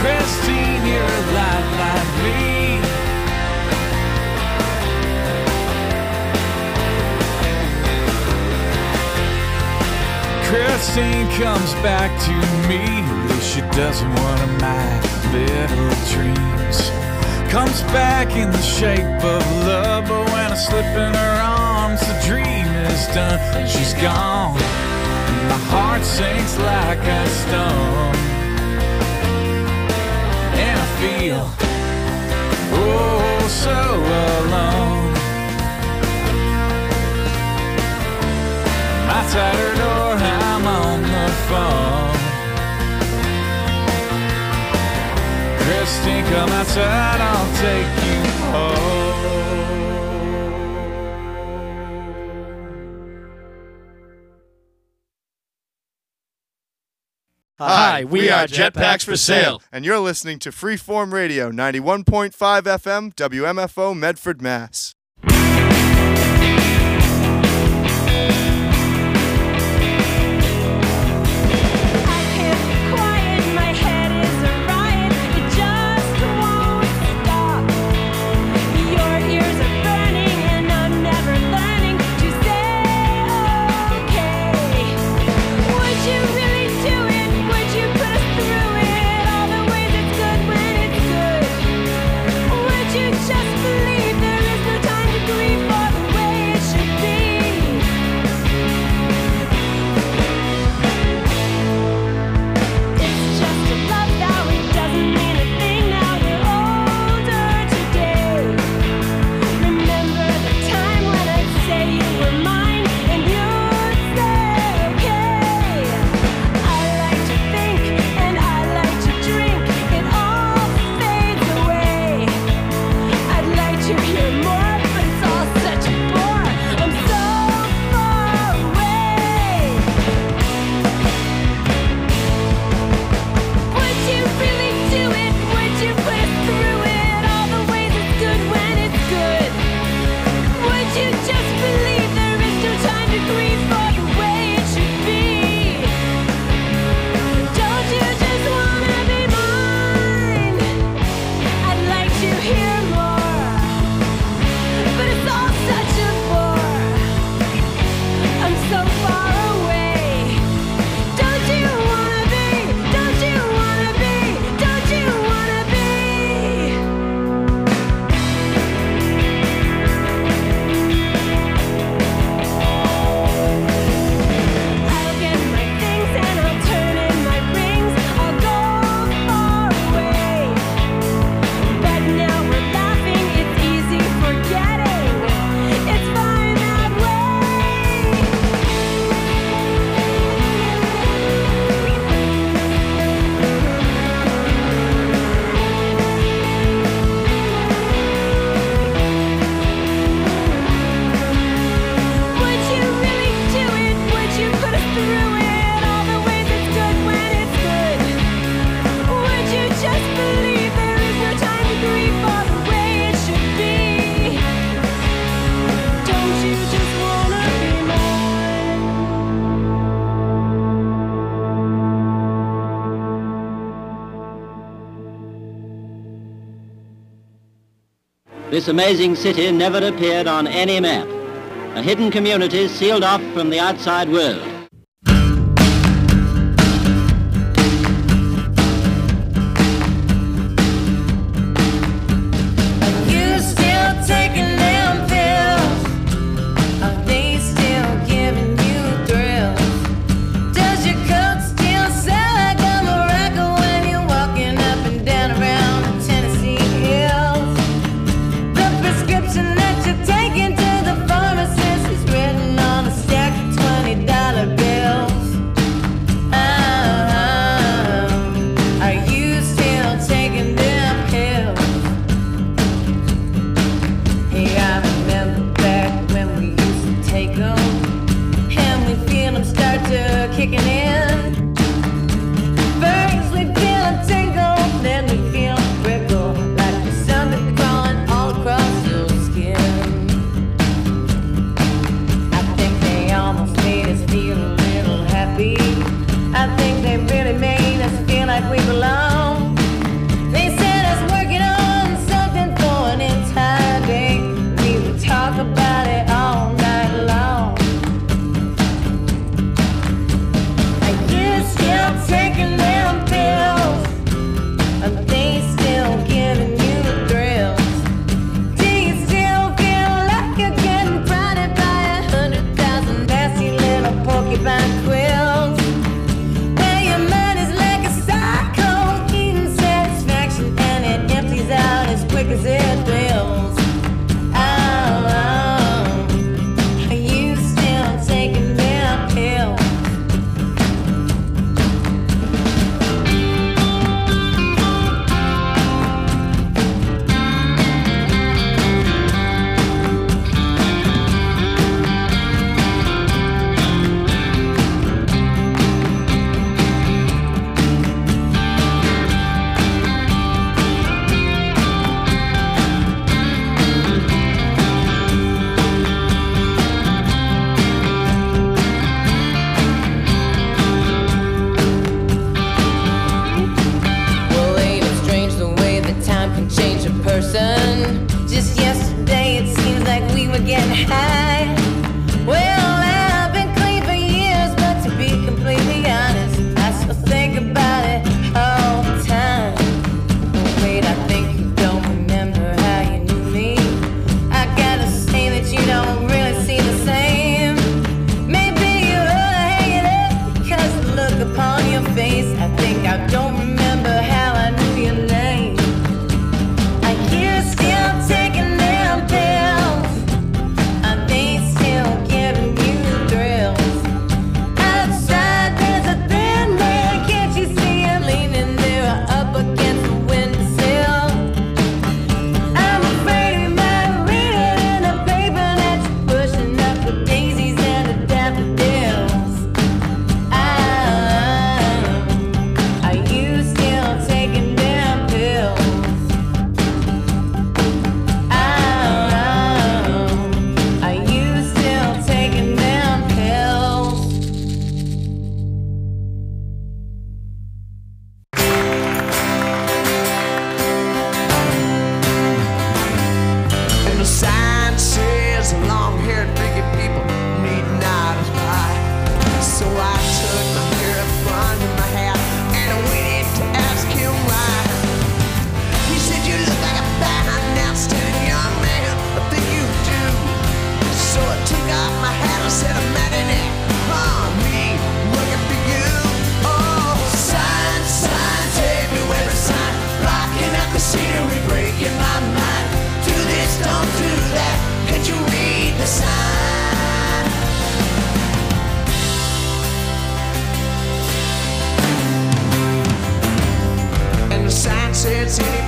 Christine, you're a lot like me. Christine comes back to me, at least she doesn't one of my little dreams. Comes back in the shape of love, but when I slip in her arms, the dream is done and she's gone. And my heart sinks like a stone, and I feel oh so alone. Outside her door, I'm on the phone. Christine, come outside, I'll take you home. Hi, we are Jetpacks for Sale. And you're listening to Freeform Radio, 91.5 FM, WMFO, Medford, Mass. This amazing city never appeared on any map. A hidden community sealed off from the outside world. Prescription that you're taking to the pharmacist is written on a stack of $20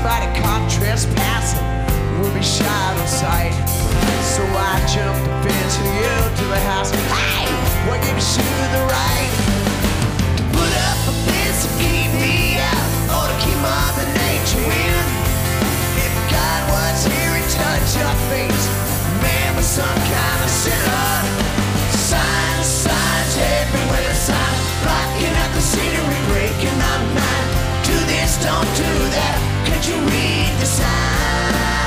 anybody caught trespassing will be shot on sight. So I jumped the fence and yelled to the house, hey, what gives you the right to put up a fence to keep me out, or to keep Mother Nature in? If God was here and touched your face, man was some kind of sinner. Signs, signs everywhere, signs blocking out the scenery, breaking my mind. Do this, don't do that. Can't you read the sign?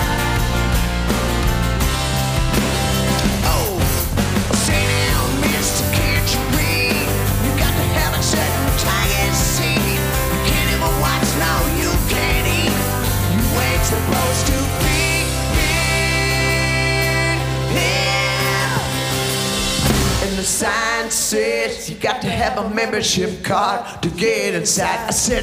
Oh, say now, mister, can't you read? You got to have a certain tiger seed. You can't even watch, no, you can't eat. You ain't supposed to be here. And the sign says you got to have a membership card to get inside. I said,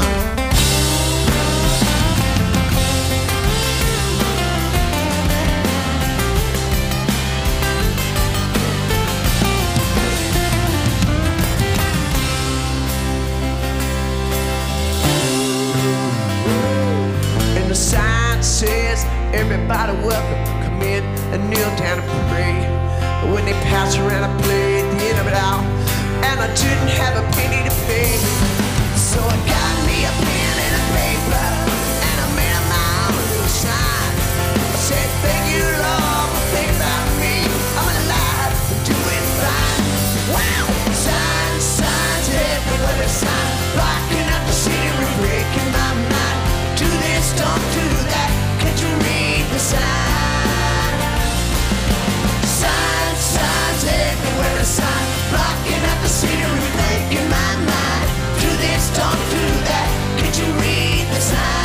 And the sign says everybody welcome, come in and kneel down and pray. But when they pass around, I played the end of it all, and I didn't have a penny to pay. So I got me a pen and a paper, and I made my own little sign. I said, thank you, Lord, for thinking about me. I'm alive and doing fine. Wow! Signs, signs everywhere, the sign blocking up the scenery, breaking my mind. Do this, don't do that. Can't you read the sign? Signs, signs everywhere, the sign blocking up the scenery, breaking my mind. Do this, don't do that. Can't you read the sign?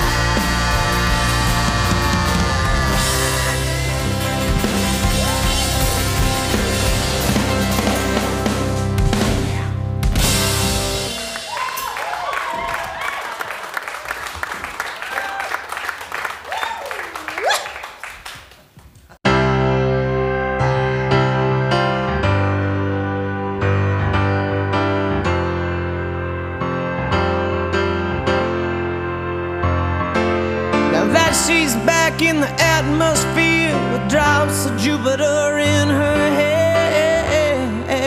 Now that she's back in the atmosphere with drops of Jupiter in her head,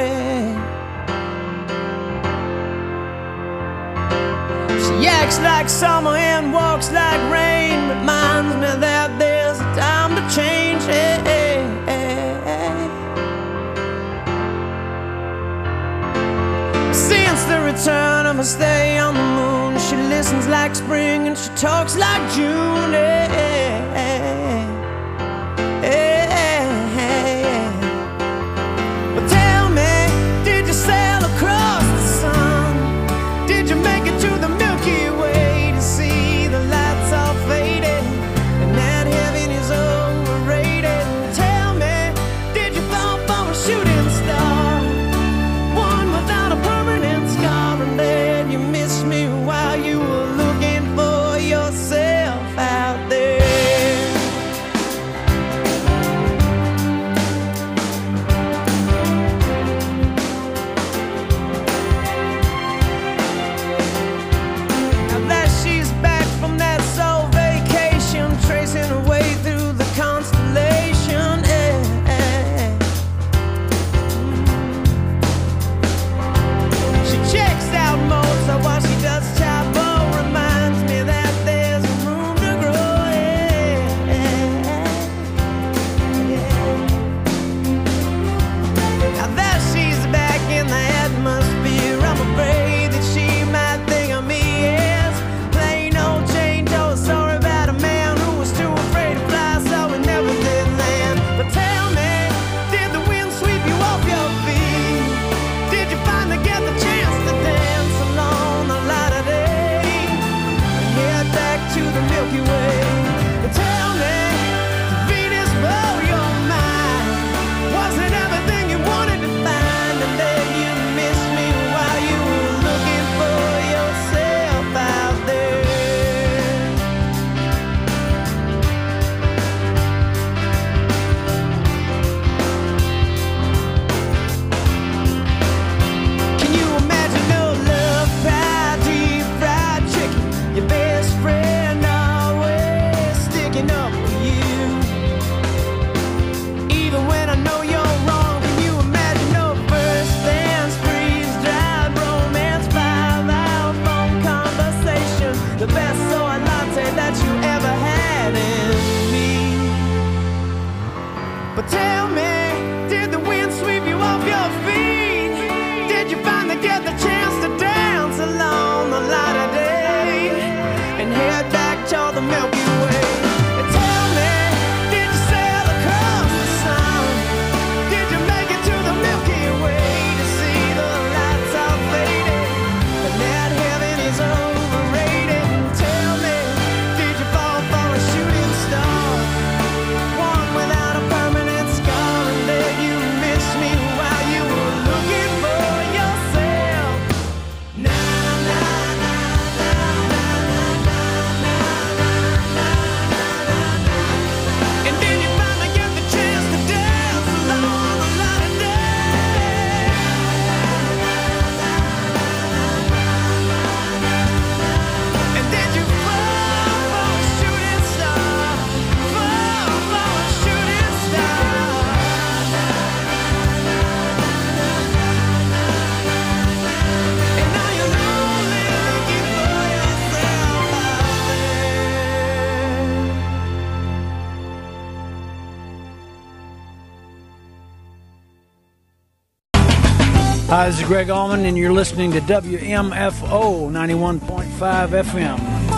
she acts like summer and walks like rain, reminds me that there's a time to change. Since the return of her stay on the moon, she listens like spring and she talks like June. But tell me, did you sail across the sun? Did you make it to the Milky Way to see the lights all faded and that heaven is overrated? Tell me, did you fall for a shooting star, one without a permanent scar, and then you missed me while you were looking for yourself out there? faith that you ever had in me. But tell me, did the wind sweep you off your feet? Did you finally get the chance to dance along the light of day and head back toward the Milky Way? Tell me, did you sail across the sun? Did you make it to the Milky Way to see the lights all faded and that heaven is overrated? Tell me, did you fall for a shooting star, one without a permanent scar, and did you miss me while you were looking for yourself? Na na na na na na na na. And did you finally get the chance to dance along the light of day? And did you fall for a shooting star? Fall for a shooting star? And now you're lonely looking for yourself out there. Hi, this is Greg Allman, and you're listening to WMFO 91.5 FM.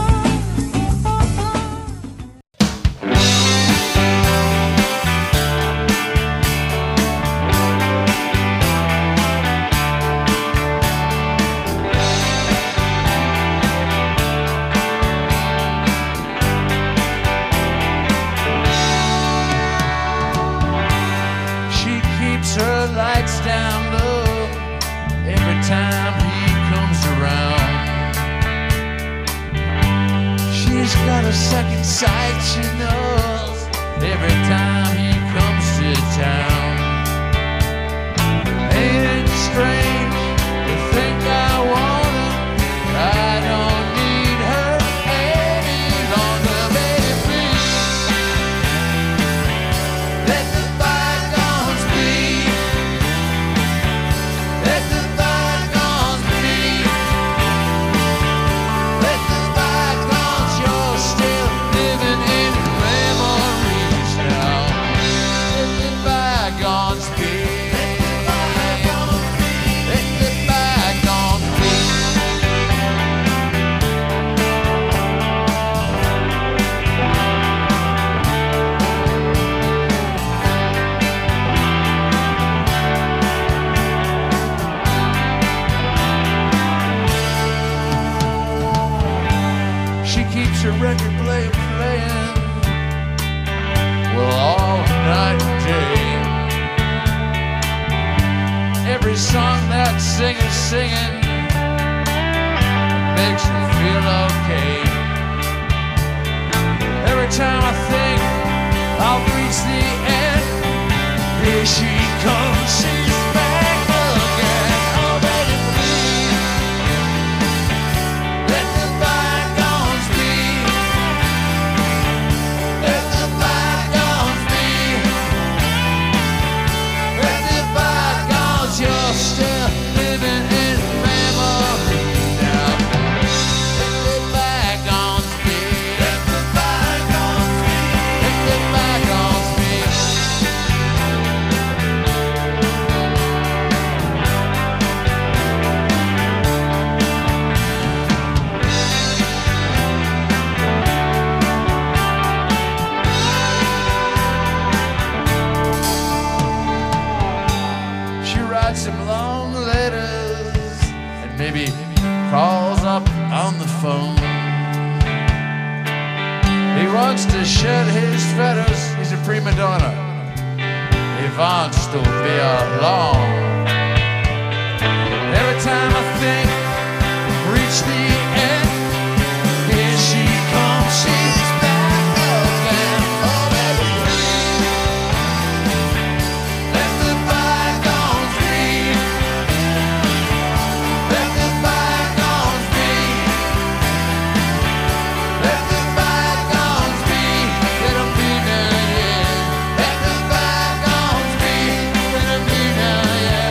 She keeps her lights down low every time he comes around. She's got a second sight, she knows, every time he comes to town. Ain't it strange to think I want her? I don't need her any longer, baby, please. Let the bygones be. Let the bygones be. Let the bygones, you're still living in memories now. Let the bygones be. Let the bygones be. She keeps her record player playing, well, all night and day. Every song that singer's singing makes me feel okay. Every time I think I'll reach the end, here she comes, she's back again. Oh, baby, please, let the bygones be. Let the bygones be. Let the bygones, you're still living in memory now. Let the bygones be. Let the bygones be. Let the bygones be. She writes him long letters and maybe calls up on the phone. He wants to shed his feathers, he's a prima donna. He wants to be alone. Every time I think I've reached the end, here she comes, she's back again. Oh, baby, please, let the bygones be. Let the bygones be. Let the bygones be. Let them be now, yeah. Let the bygones be. Let them be now, yeah.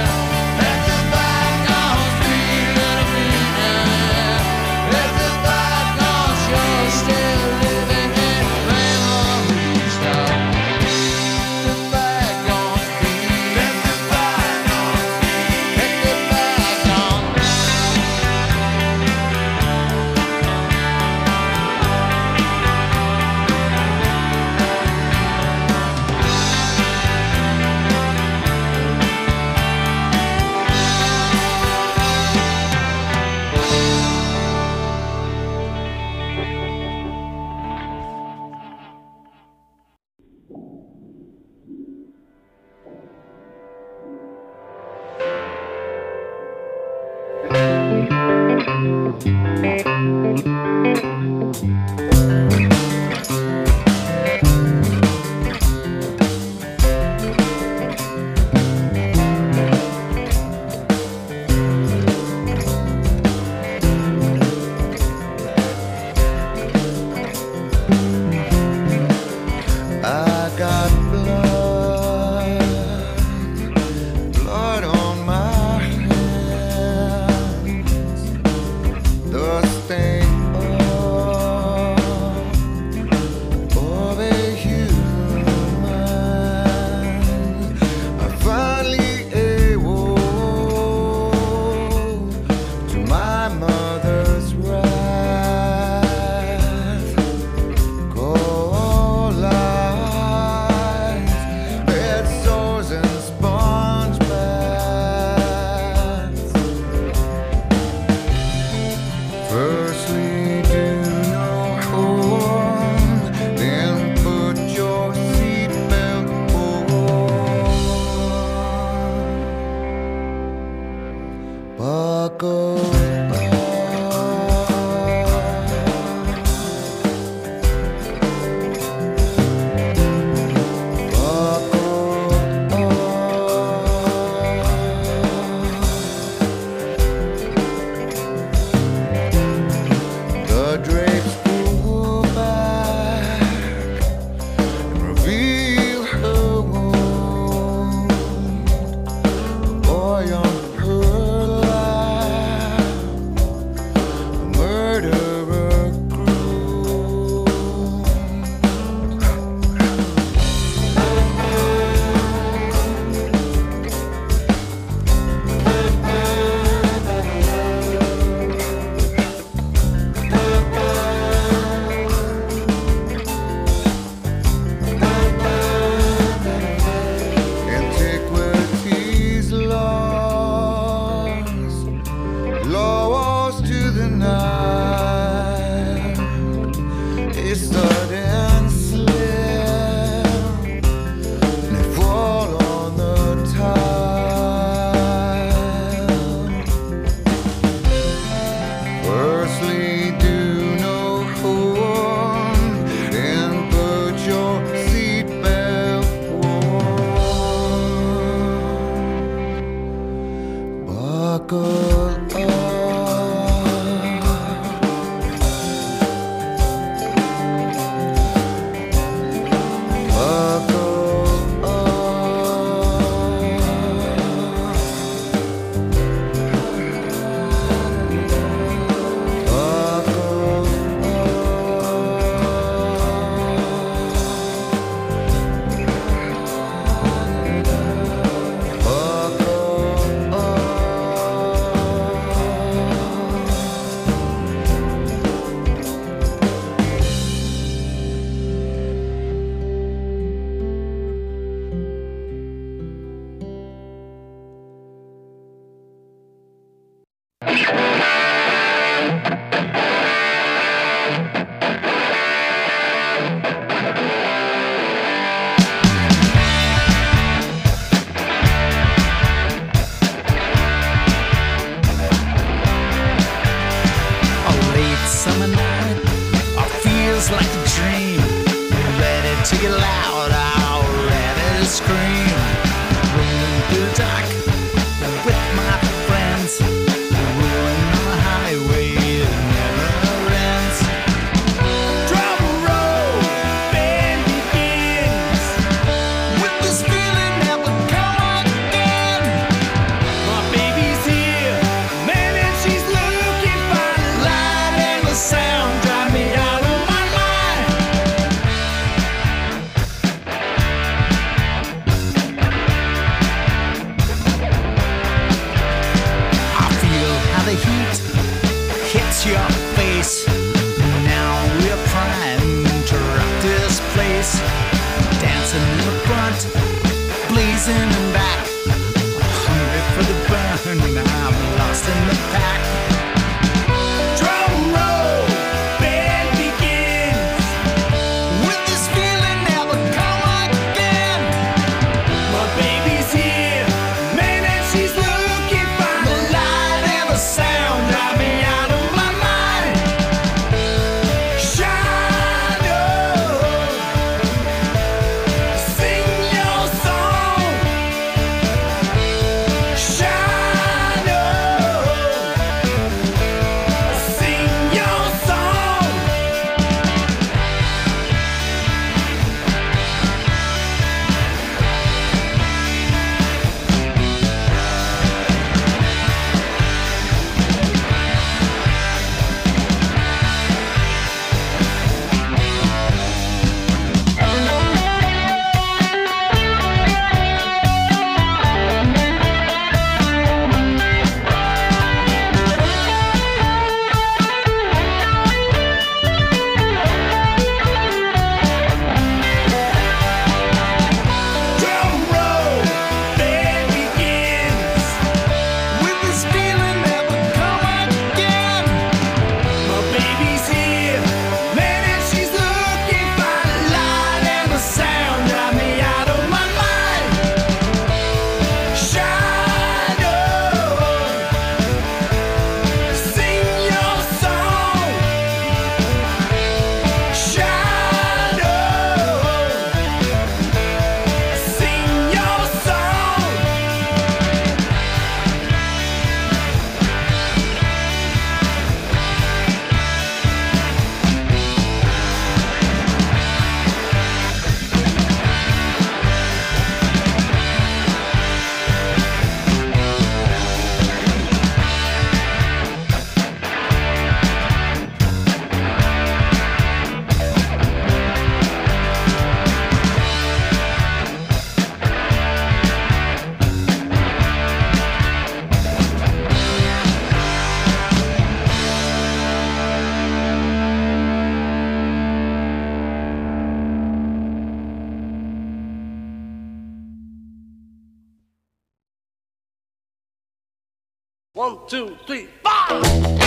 1, 2, 3, 4!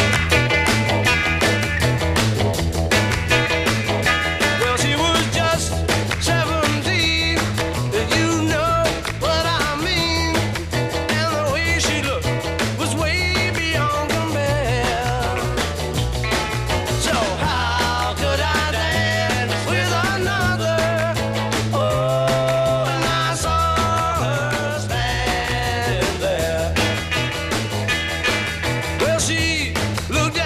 Well, she was just 17, you know what I mean. And the way she looked was way beyond compare. So how could I dance with another? Oh, and I saw her standing there. Well, she looked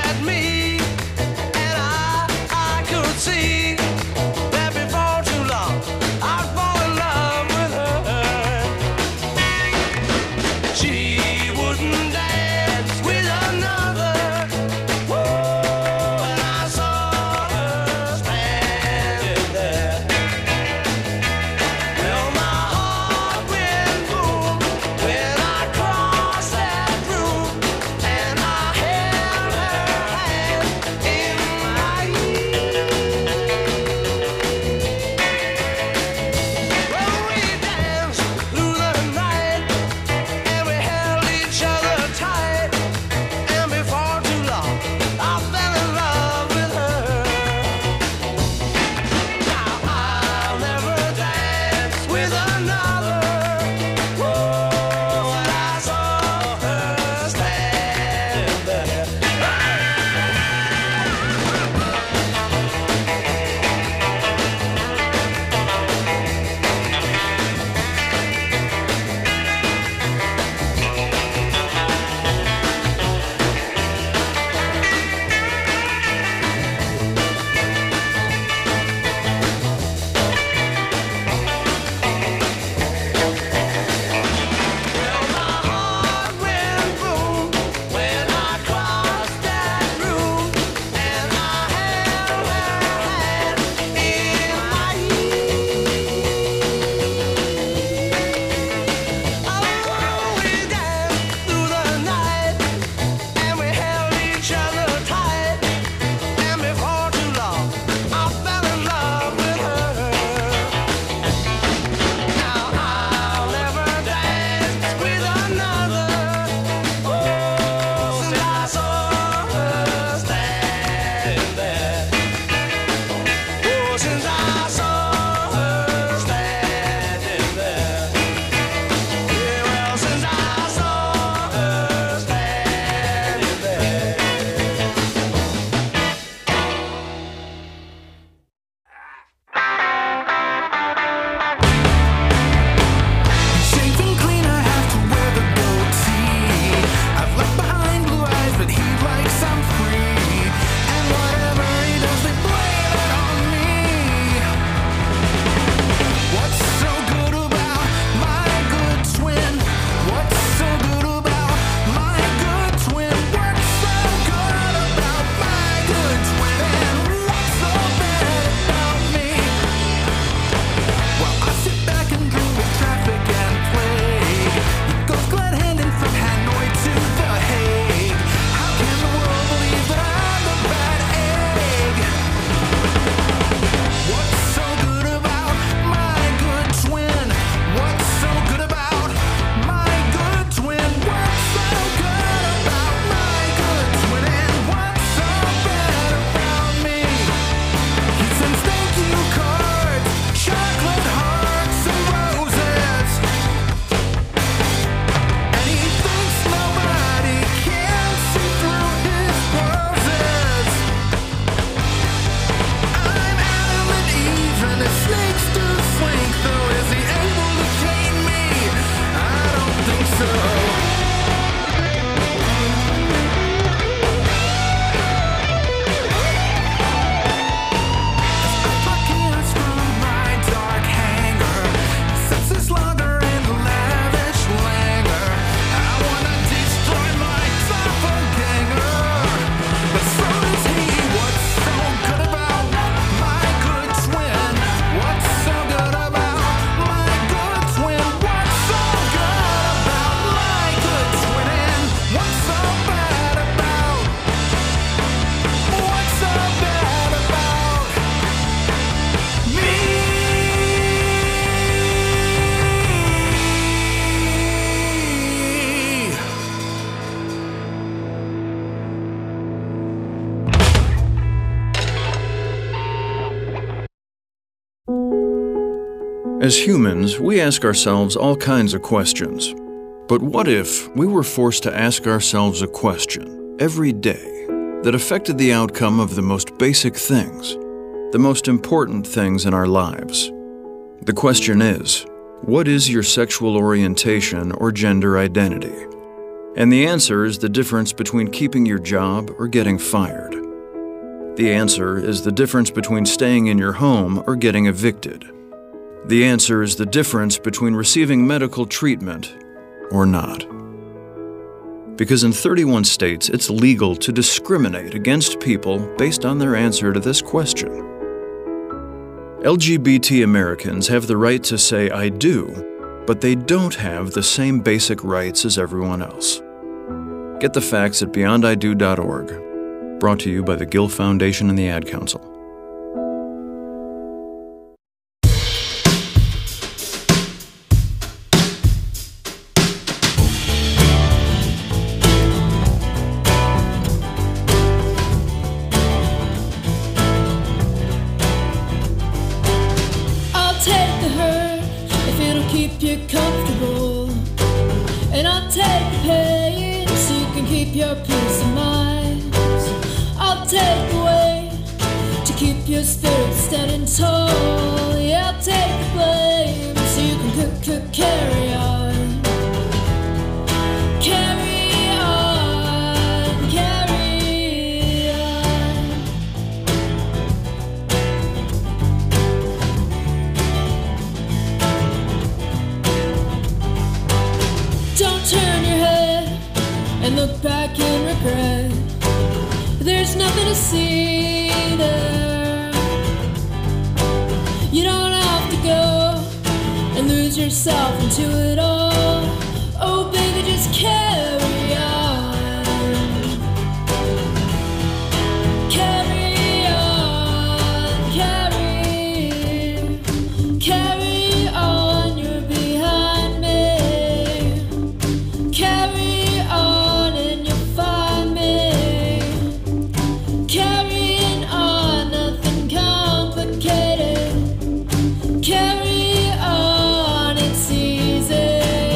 As humans, we ask ourselves all kinds of questions. But what if we were forced to ask ourselves a question every day that affected the outcome of the most basic things, the most important things in our lives? The question is, what is your sexual orientation or gender identity? And the answer is the difference between keeping your job or getting fired. The answer is the difference between staying in your home or getting evicted. The answer is the difference between receiving medical treatment or not. Because in 31 states, it's legal to discriminate against people based on their answer to this question. LGBT Americans have the right to say "I do," but they don't have the same basic rights as everyone else. Get the facts at beyondido.org. Brought to you by the Gill Foundation and the Ad Council. Carry on, it's easy.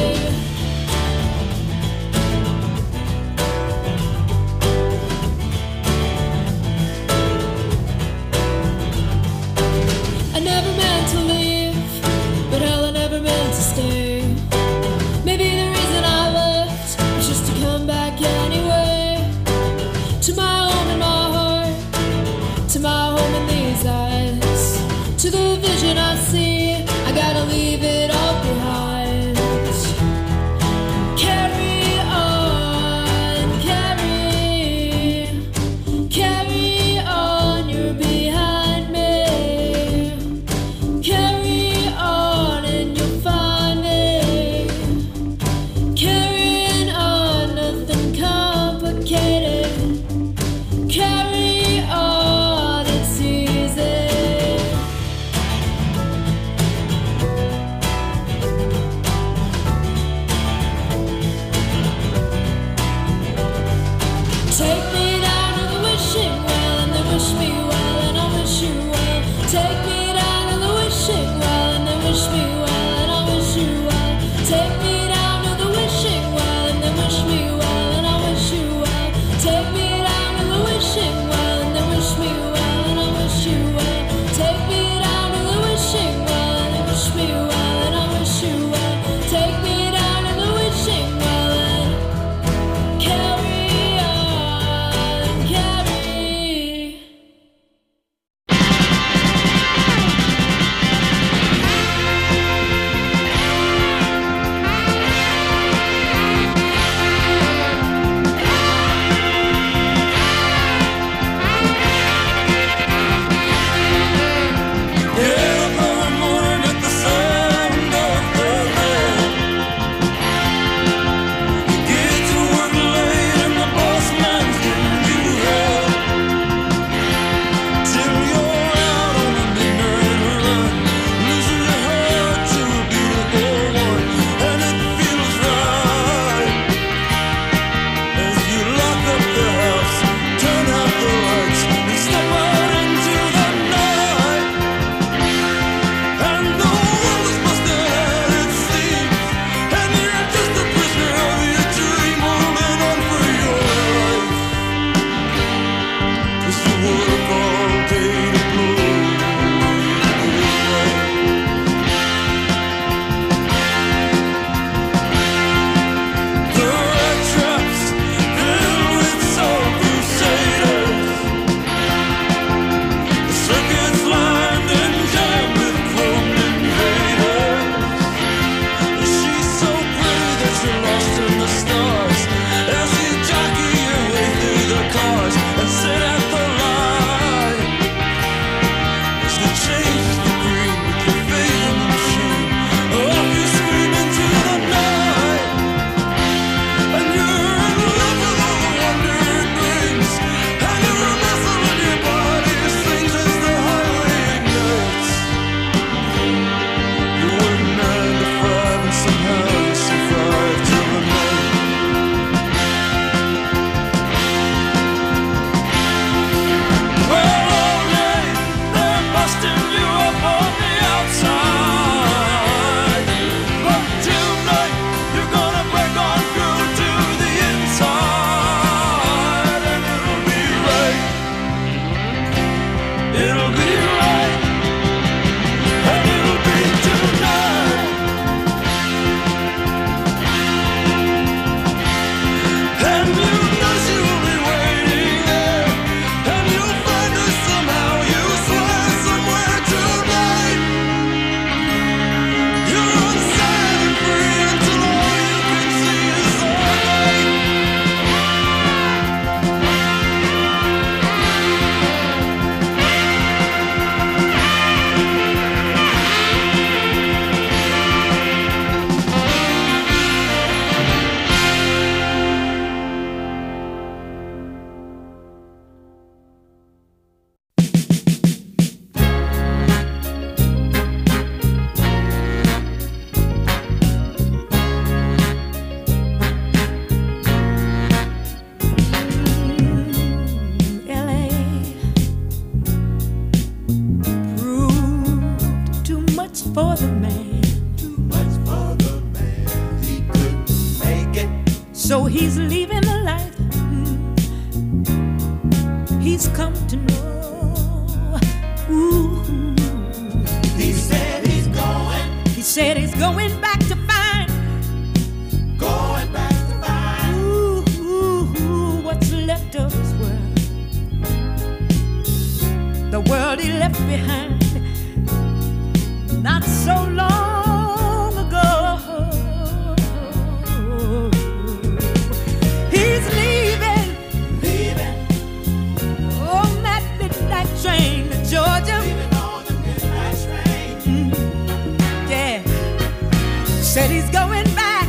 for the man. Too much for the man. He couldn't make it. So he's leaving the life he's come to know. Ooh. He said he's going. He said he's going back to find. Going back to find. Ooh, what's left of his world. The world he left behind not so long ago. He's leaving on that midnight train to Georgia. Leaving on the midnight train. Yeah. Said he's going back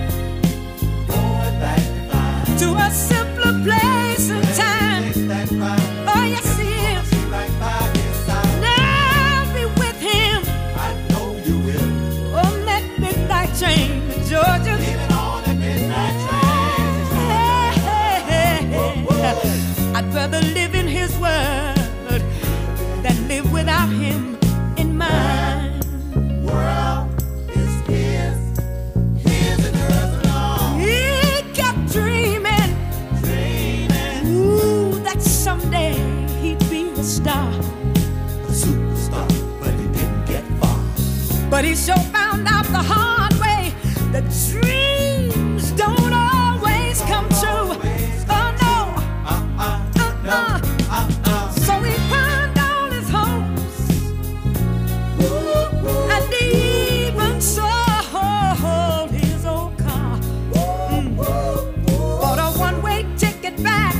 to find. To a simpler place and time. Takes that ride. Oh, yes, he is. Right by his side. Now I'll be with him I know you will. on that midnight train to Georgia. Leaving on the midnight train. I'd rather live in his world than live without him in mine. World is his and hers alone. He kept dreaming, ooh, that someday he'd be a star. A superstar, but he didn't get far. But he sure found out the hard way that dreams don't always come true. Oh no, So he pawned all his hopes, and he even sold his old car. Bought a one-way ticket back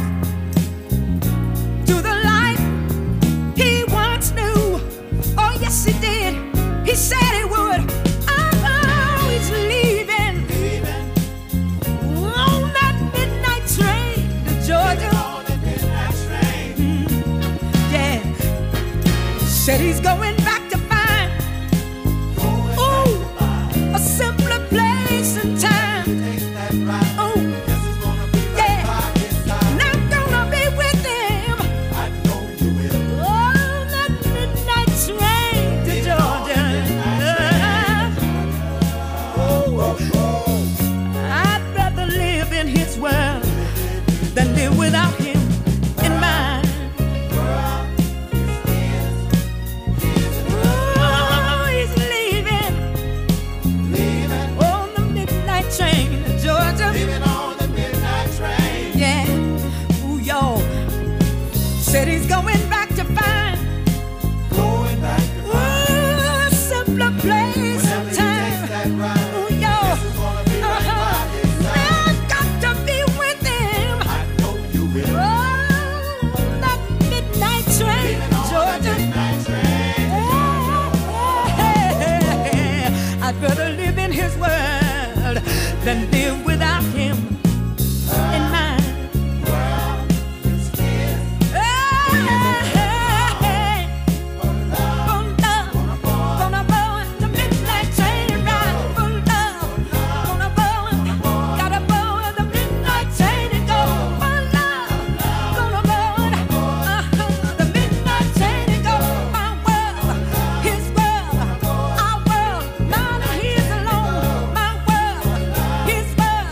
to the life he once knew. Oh yes, he did. He said he would. Oh, he's leaving on that midnight train to Georgia. On the midnight train. Yeah. Said he's going back to find, ooh, a simpler place and time. Takes that ride. Oh, Guess it's gonna be right yeah. by his side. And I'm gonna be with him I know you will. on that midnight train to Georgia. I'd rather live in his world than live without him in mine. Oh, he's leaving on the midnight train to Georgia. Leaving on the midnight train. Yeah, ooh, y'all. Said he's going back to find, Going back to ooh, a simpler place and Whenever he time. takes that ride. Ooh, y'all. Guess it's gonna be right by his side. I've got to be with him I know you will. on that midnight train Leaving to on the Georgia. midnight train. I'd rather live in his world than live without him in mine. Gonna go on the midnight train ride for love. Gonna go on, gotta go on the midnight train and go for love. Gonna go on the midnight train and go my world, his world, our world. None of his alone. My world, his world,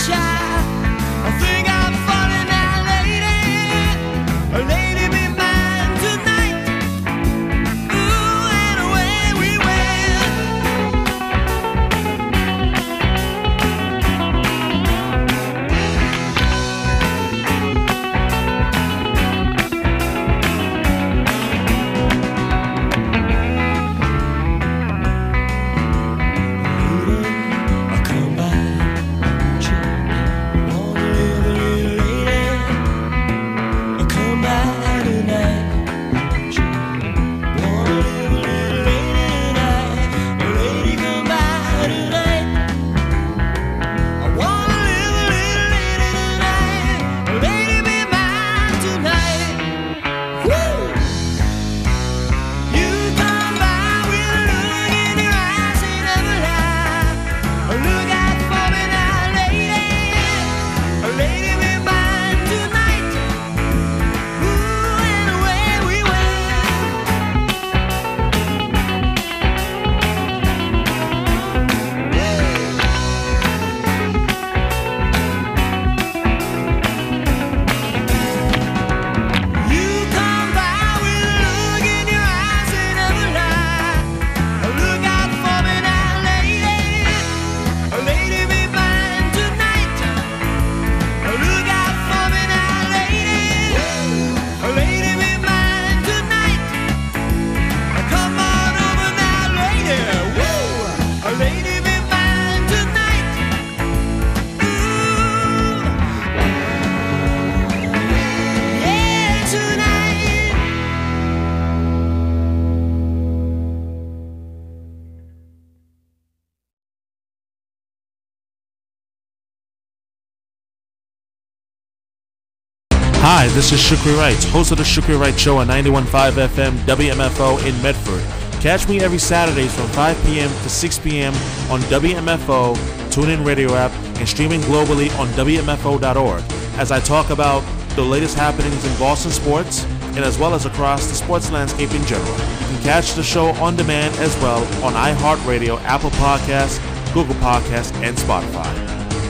Hi, this is Shukri Wright, host of the Shukri Wright Show on 91.5 FM WMFO in Medford. Catch me every Saturday from 5 p.m. to 6 p.m. on WMFO, TuneIn Radio app, and streaming globally on WMFO.org as I talk about the latest happenings in Boston sports and as well as across the sports landscape in general. You can catch the show on demand as well on iHeartRadio, Apple Podcasts, Google Podcasts, and Spotify.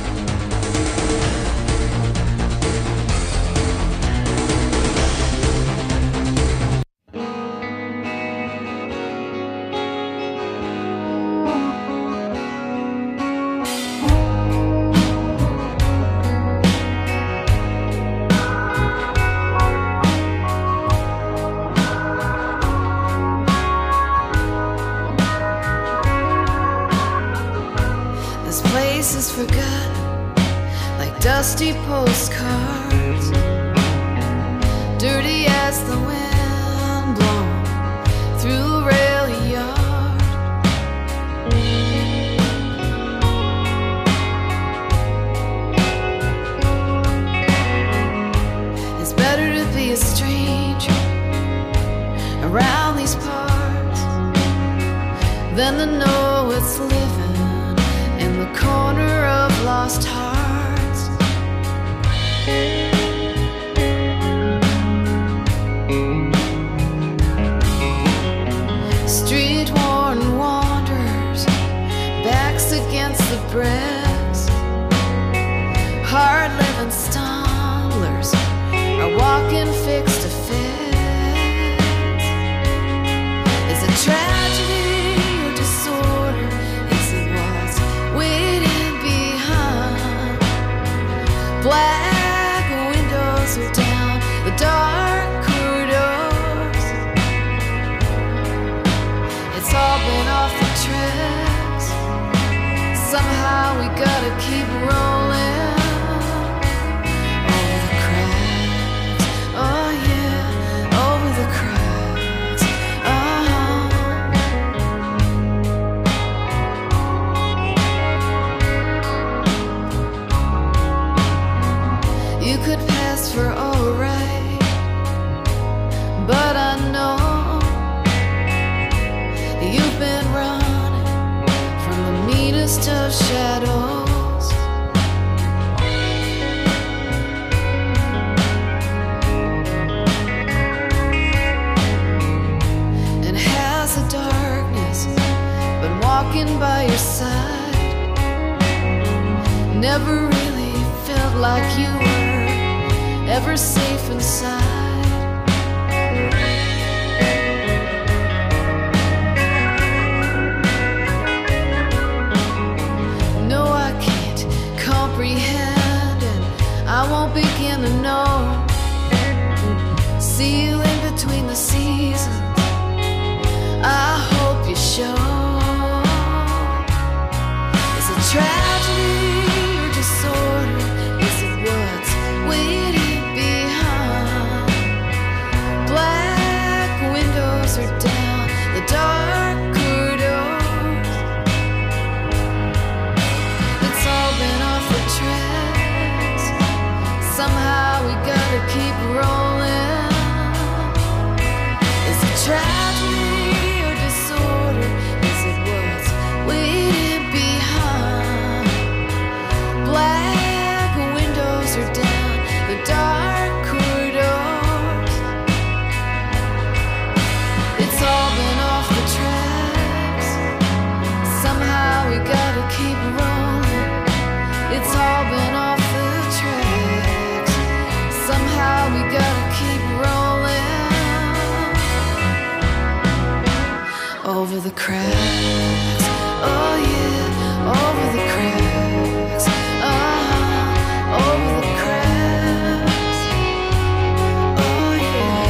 Dusty postcards, dirty as the wind blown through a rail yard. It's better to be a stranger around these parts than to know it's living in the corner of lost hearts. Street-worn wanderers, backs against the bricks, hard-living stumblers are walking fix to fix. Is it tragedy or disorder? Is it what's waiting behind? Black windows are down the dark corridors. It's all been off the tracks. Somehow we gotta keep rolling over the cracks. Oh yeah, over the cracks. You could pass for alright, but I know you've been running from the meanest of shadows. And has the darkness been walking by your side? Never really like you were ever safe inside. No, I can't comprehend, and I won't begin to know. See you in between the seasons, I hope you show. Is it tragedy or disorder? Is it what's waiting behind? Black windows are down the dark corridors. It's all been off the tracks. Somehow we gotta keep rolling. Is it tragedy or disorder? Is it what's waiting behind? Black windows are down the dark corridors. It's all been off the tracks. Somehow we gotta keep rolling. It's all been off the tracks. Somehow we gotta keep rolling. Over the cracks, oh yeah, over the cracks, over the cracks, oh yeah.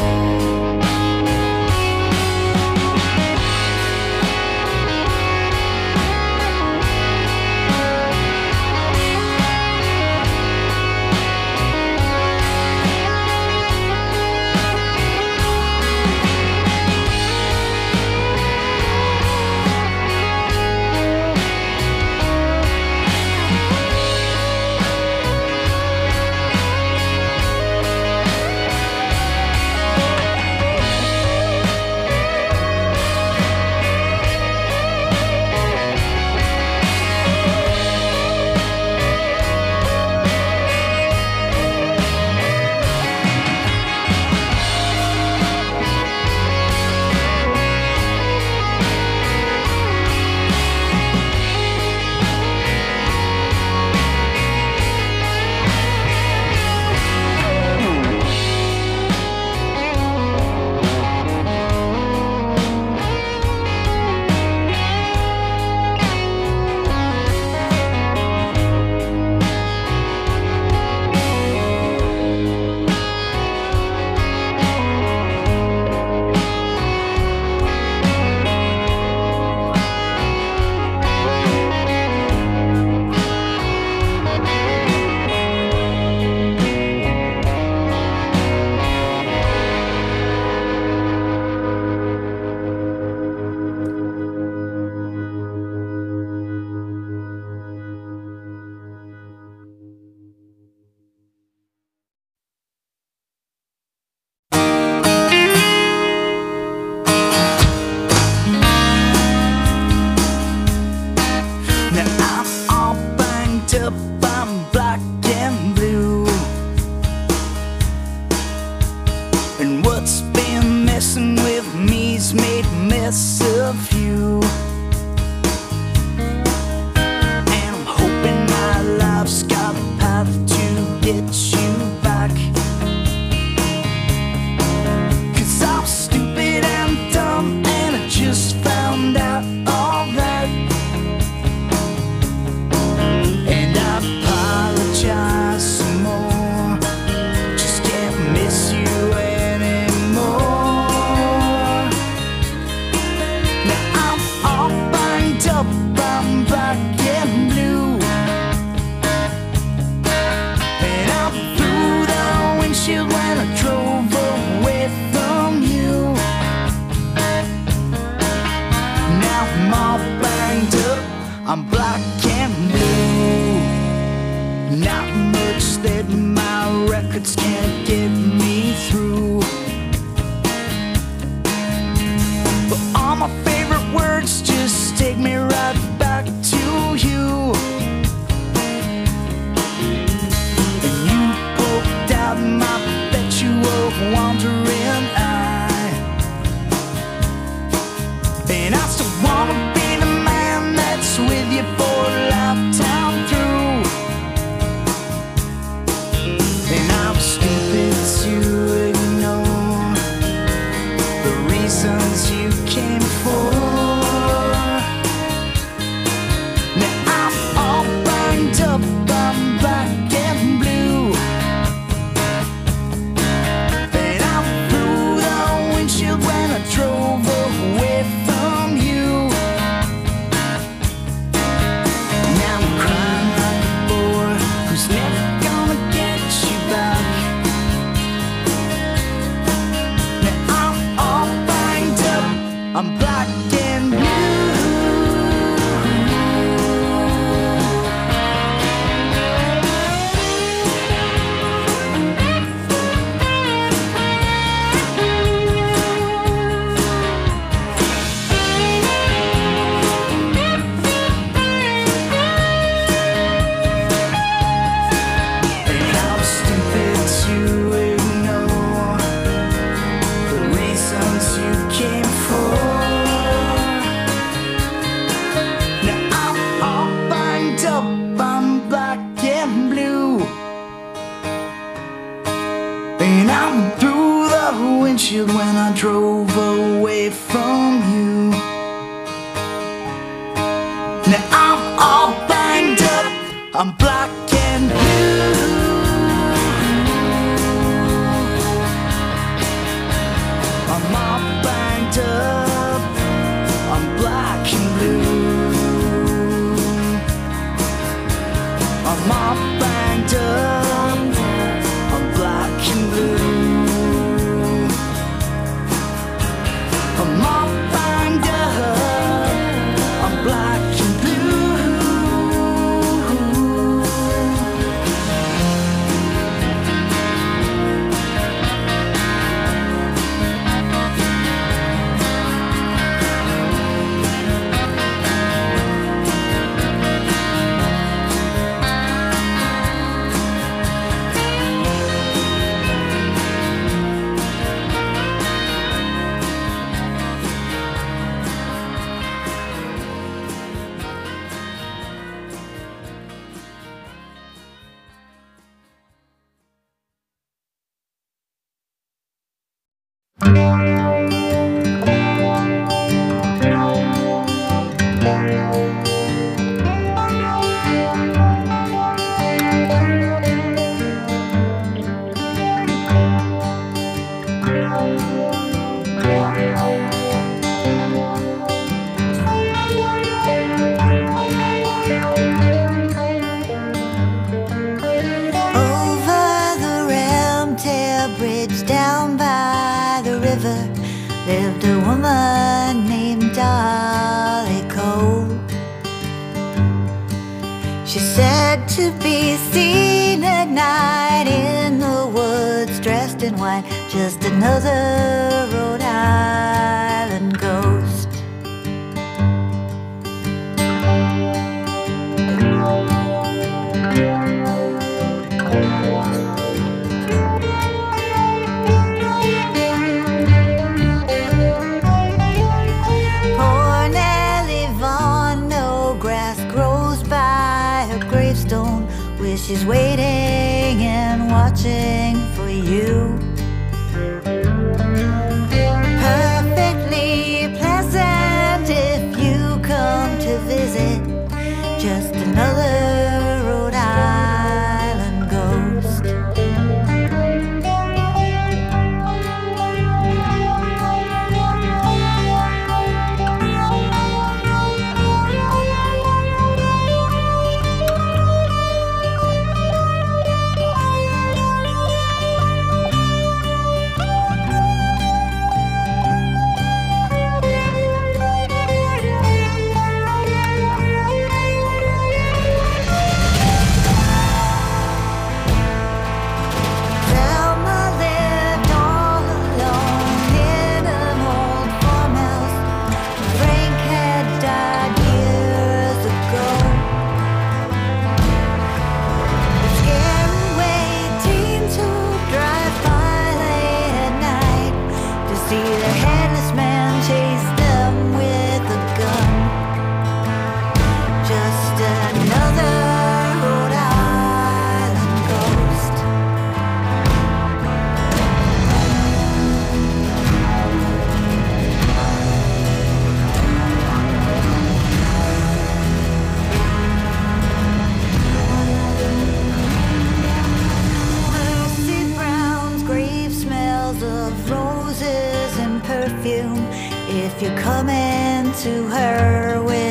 Now I'm all banged up, I'm black and blue. And what's been messing with me's made a mess of you. And I'm hoping my life's got a path to get you back. 'Cause I'm stupid and dumb, and I just found out all that. And I apologize some more, just can't miss you anymore. Now I'm all banged up, I'm black and blue. And I'm through the windshield when I drove away from you. Now I'm all banged up, I'm black and blue. Not much that my records can't get me through. But all my favorite words just take me right back to you. And you poked out my perpetual wandering eye. And I still wanna be the man that's with you for a lifetime through. you. And I'm through the windshield when I drove away from you. Now I'm all banged up, I'm black and blue. I'm all banged up, I'm black and blue. I'm all banged up, I'm black and blue. I'm all banged up, I'm black and blue. Over the Ramtail Bridge down by the river lived a woman named Dolly Cole. She's said to be seen at night in the woods dressed in white, just another Rhode Island ghost. Poor Nellie Vaughan, no grass grows by her gravestone, where she's waiting and watching for you. Perfectly pleasant if you come to visit, just another Rhode Island ghost. Thelma lived all alone in an old farmhouse. Frank had died years ago. It's scary waiting to drive by late at night to see the headless man chase them with a gun. Just another Rhode Island ghost. Lucy Brown's grave smells of roses and perfume. If you're coming to her with